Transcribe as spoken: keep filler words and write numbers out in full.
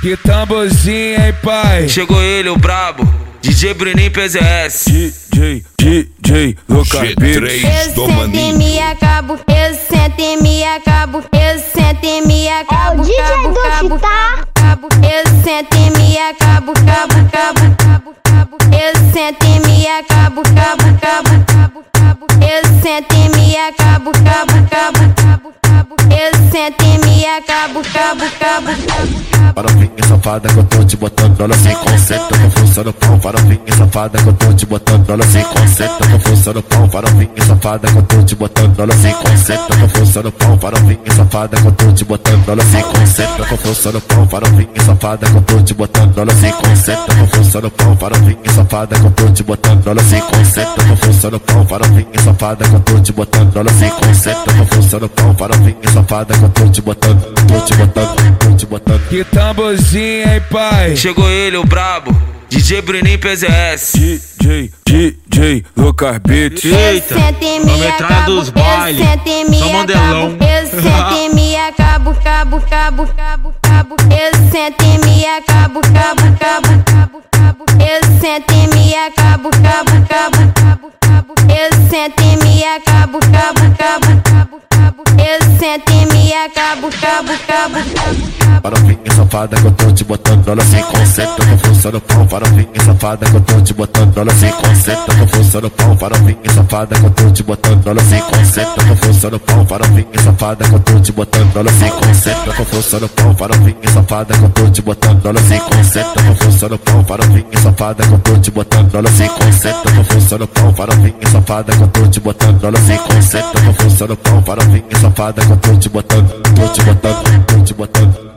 Que tamborzinho, hein, pai? Chegou ele, o brabo, D J Bruninho P Z S. D J, D J, Lucas Beats. Eu sento e me acabo, eu sento e me acabo, eu sento e me acabo, cabo, cabo, cabo, eu sento e me acabo, cabo, cabo, cabo, cabo, eu sento e me acabo, cabo, cabo, cabo, cabo, eu sento e me acabo, cabo, cabo, cabo, cabo, eu sento e me acabo, cabo, cabo, cabo. Farofinha safada que eu tô te botando, olha sem conceito, com força no pão. Farofinha safada que eu tô te botando, olha sem conceito, com força no pão. Farofinha safada que eu tô te botando, olha sem conceito, com força no pão. Farofinha safada que eu tô te botando, olha sem conceito, com força no pão. Farofinha safada que eu tô te botando, olha sem conceito, com força no pão. Farofinha safada que eu tô te botando, olha sem conceito, com força no pão. Farofinha safada que eu tô te botando, olha sem conceito, com força no pão. Farofinha safada que eu tô te botando, tô te botando, tô te botando. Que tamborzinho, hein, pai? Chegou ele, o brabo, D J Bruninho P Z S. D J, D J, Lucas Beats. Eita, vamos entrar dos bailes, só mandelão. Eu sento e me acabo, cabo, cabo, cabo, cabo, eu sento e me acabo, cabo, cabo, cabo, cabo, eu sento e me acabo, cabo, cabo, cabo, cabo, eu sento e me acabo, cabo, cabo, cabo, cabo, eu sento e me acabo, cabo, cabo, cabo. Farofinha safada que eu tô te botando, olha sem conceito, com força no pão. Farofinha safada que eu tô te botando, olha sem conceito, com força no pão. Farofinha safada que eu tô te botando, olha sem conceito, com força no pão. Farofinha safada que eu tô te botando, olha sem conceito, com força no pão. Farofinha safada que eu tô te botando, olha sem conceito, com força no pão. Farofinha safada que eu tô te botando, olha sem conceito, com força no pão. Farofinha safada que eu tô te botando, olha sem conceito, com força no pão. Farofinha safada que eu tô te botando, tô te botando, tô te botando.